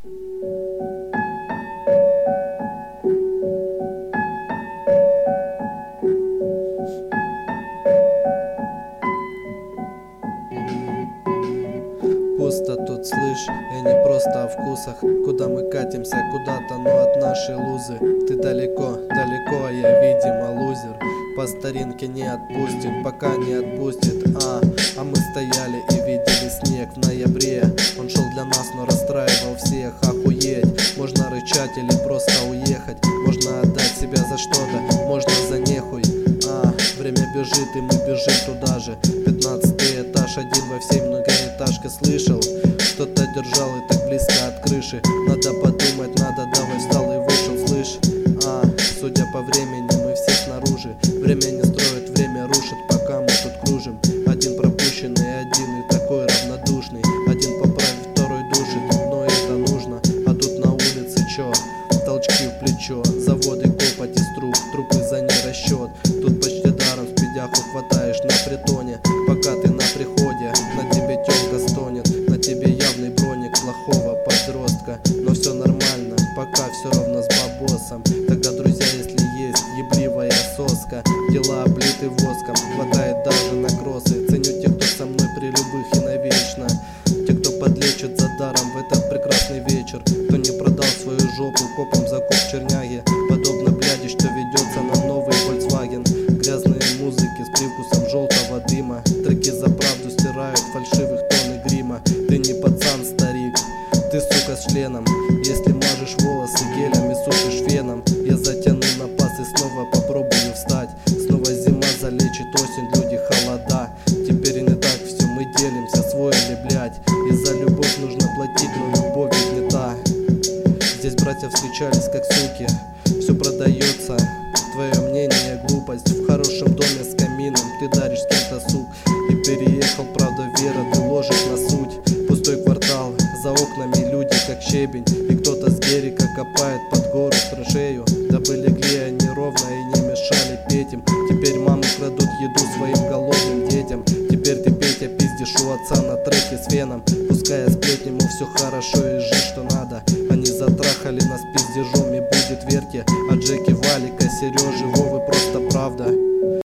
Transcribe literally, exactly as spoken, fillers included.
Пусто тут, слышь, и не просто о вкусах. Куда мы катимся, куда-то, но от нашей лузы. Ты далеко, далеко, а я, видимо, лузер. По старинке не отпустит, пока не отпустит. А, а мы стояли и видели снег в ноябре. Он шел для нас, но расстраивал всех. Охуеть, можно рычать или просто уехать. Можно отдать себя за что-то, можно за нехуй. А, время бежит, и мы бежим туда же. Пятнадцатый этаж, один во всей многоэтажке. Слышал, что-то держал и так близко от крыши. Надо подумать, надо, давай встал и вышел, слышь. А, судя по времени, мы все снаружи. Время не строит, время рушит, пока мы тут кружим. Один пропущенный, один и такой равнодушный. Один поправит, второй душит, но это нужно. А тут на улице чё? Толчки в плечо, заводы копоть из труб, трупы за нерасчет. Тут почти даром спидяху хватаешь на притоне. Пока ты на приходе, на тебе тёлка стонет. На тебе явный броник плохого подростка. Но все нормально, пока все ровно с бабосом. Тогда, друзья, если есть ебливая соска, дела облиты воском, хватает даже на кроссы. Ценю тех, кто со мной при любых и навечно. Те, кто подлечит за даром в этот прекрасный вечер. Кто не продал свою жопу копом за коп черняги. Подобно бляди, что ведется на новый Volkswagen. Грязные музыки с привкусом желтого дыма. Треки за правду стирают фальшивых тон и грима. Ты не пацан, старик, ты сука с членом. Если мажешь волосы гелем и сушишь феном, я затяну на пас и снова попробую встать. Снова зима залечит осень, люди холода. Теперь не так все, мы делимся, свой или блять. И за любовь нужно платить, но любовь ведь не та. Здесь братья встречались как суки, все продается. Твое мнение глупость, в хорошем доме с камином ты даришь с кем-то сук. И переехал, правда, вера, ты ложишь на суть. Пустой квартал, за окнами люди как щебень. И кто-то с берега копает под гору траншею. Дабы легли они ровно и не мешали петь им. Теперь мамы крадут еду своим голодным детям. Теперь ты, Петя, пиздишь у отца на треке с феном. Пускай сплетни, мол, все хорошо и жить что надо. Они затрахали нас пиздежом и будет верьте. А Джеки, Валика, Сережи, Вовы просто правда.